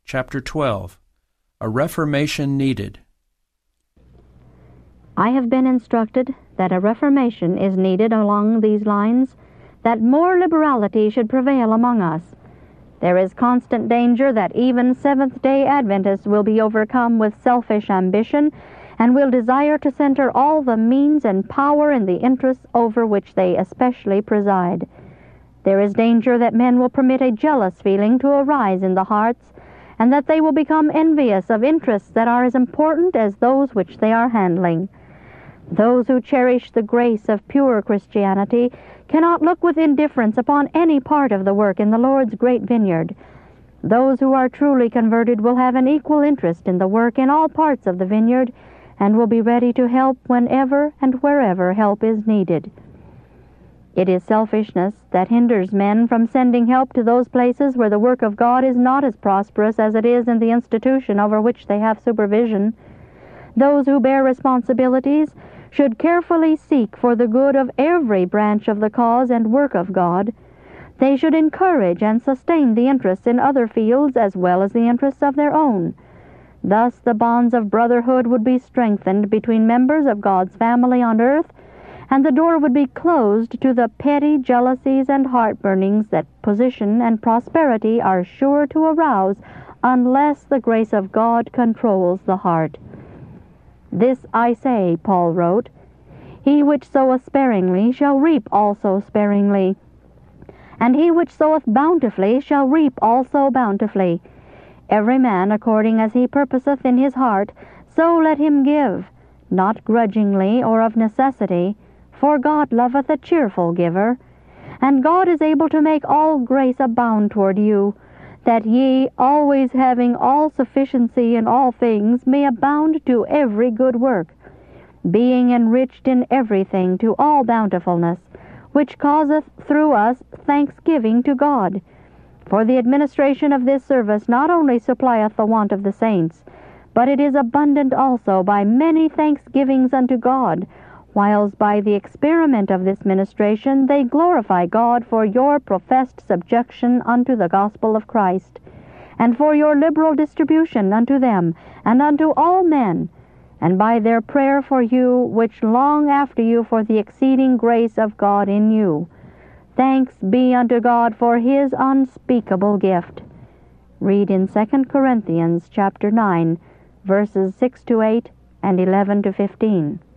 Chapter 12. A Reformation Needed. I have been instructed that a reformation is needed along these lines, that more liberality should prevail among us. There is constant danger that even Seventh-day Adventists will be overcome with selfish ambition and will desire to center all the means and power in the interests over which they especially preside. There is danger that men will permit a jealous feeling to arise in the hearts, and that they will become envious of interests that are as important as those which they are handling. Those who cherish the grace of pure Christianity cannot look with indifference upon any part of the work in the Lord's great vineyard. Those who are truly converted will have an equal interest in the work in all parts of the vineyard, and will be ready to help whenever and wherever help is needed. It is selfishness that hinders men from sending help to those places where the work of God is not as prosperous as it is in the institution over which they have supervision. Those who bear responsibilities should carefully seek for the good of every branch of the cause and work of God. They should encourage and sustain the interests in other fields as well as the interests of their own. Thus the bonds of brotherhood would be strengthened between members of God's family on earth, and the door would be closed to the petty jealousies and heartburnings that position and prosperity are sure to arouse unless the grace of God controls the heart. "This I say," Paul wrote, "he which soweth sparingly shall reap also sparingly, and he which soweth bountifully shall reap also bountifully. Every man according as he purposeth in his heart, so let him give, not grudgingly or of necessity, for God loveth a cheerful giver. And God is able to make all grace abound toward you, that ye, always having all sufficiency in all things, may abound to every good work, being enriched in everything to all bountifulness, which causeth through us thanksgiving to God. For the administration of this service not only supplieth the want of the saints, but it is abundant also by many thanksgivings unto God, whiles by the experiment of this ministration they glorify God for your professed subjection unto the gospel of Christ, and for your liberal distribution unto them and unto all men, and by their prayer for you, which long after you for the exceeding grace of God in you. Thanks be unto God for his unspeakable gift." Read in 2 Corinthians chapter 9, verses 6 to 8 and 11 to 15.